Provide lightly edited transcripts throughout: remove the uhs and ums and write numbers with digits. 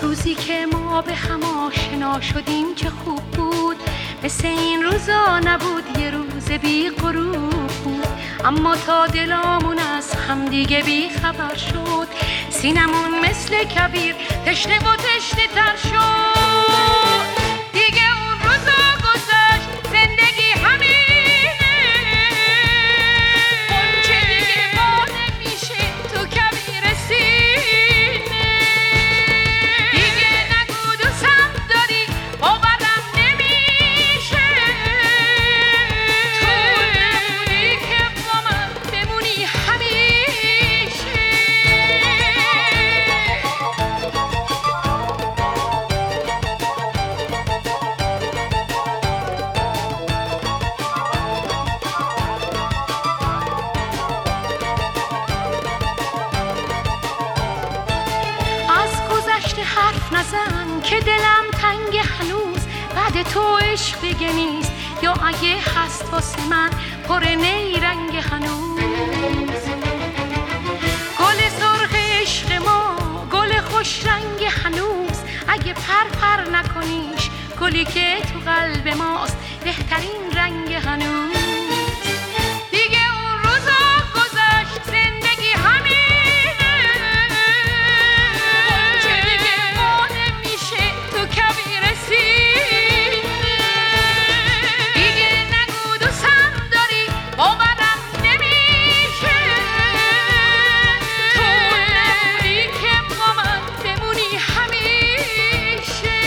روزی که ما به هم آشنا شدیم چه خوب بود، مثل این روزا نبود، یه روز بی غروب بود. اما تا دلامون از هم دیگه بی خبر شد، سینمون مثل کبیر تشنه و تشنه تر شد. دیگه اون روزا گذشت، زندگی همینه، اونچه دیگه ما نمیشه تو کبیر سینه. دیگه نگو دوستم داری، باورم نمیشه، تو نمونی که با من بمونی همیشه. از گذشته حرف نزن که دلم تنگ هنوز، بعد تو عشق دیگه نیست، یا اگه هست واسه من پر نیرنگ هنوز. گل سرخ عشق ما، گل خوش رنگ هنوز، اگه پر نکنیش، گلی که تو قلب ماست بهترین رنگ هنوز. دیگه اون روزا گذشت، زندگی همینه، اونچه دیگه ما نمیشه تو کبیر سینه. دیگه نگو دوستم داری، باورم نمیشه، تو نمونی که با من بمونی همیشه.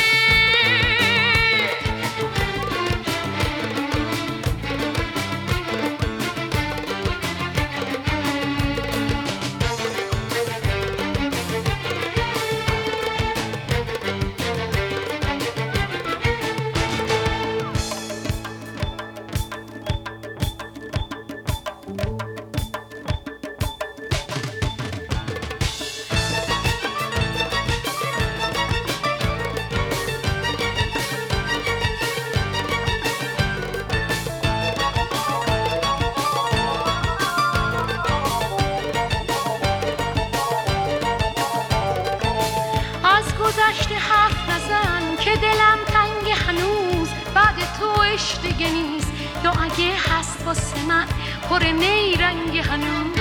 گذشته حرف نزن که دلم تنگ هنوز، بعد تو عشق دیگه نیست، یا اگه هست واسه من پر نیرنگ هنوز.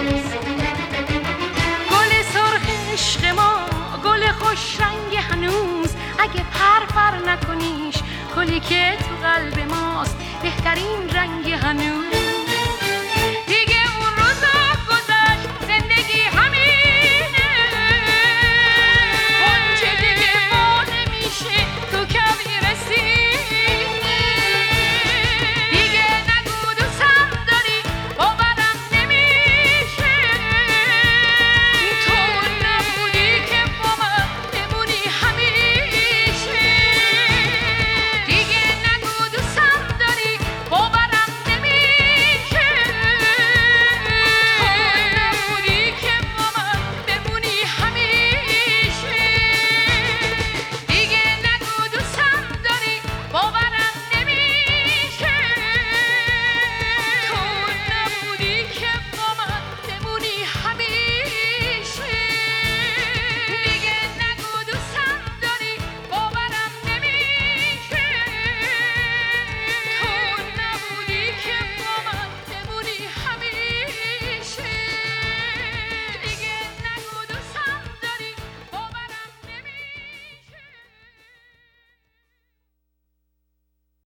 گل سرخ عشق ما، گل خوش رنگ هنوز، اگه پر نکنیش، گلی که تو قلب ماست بهترین رنگ هنوز.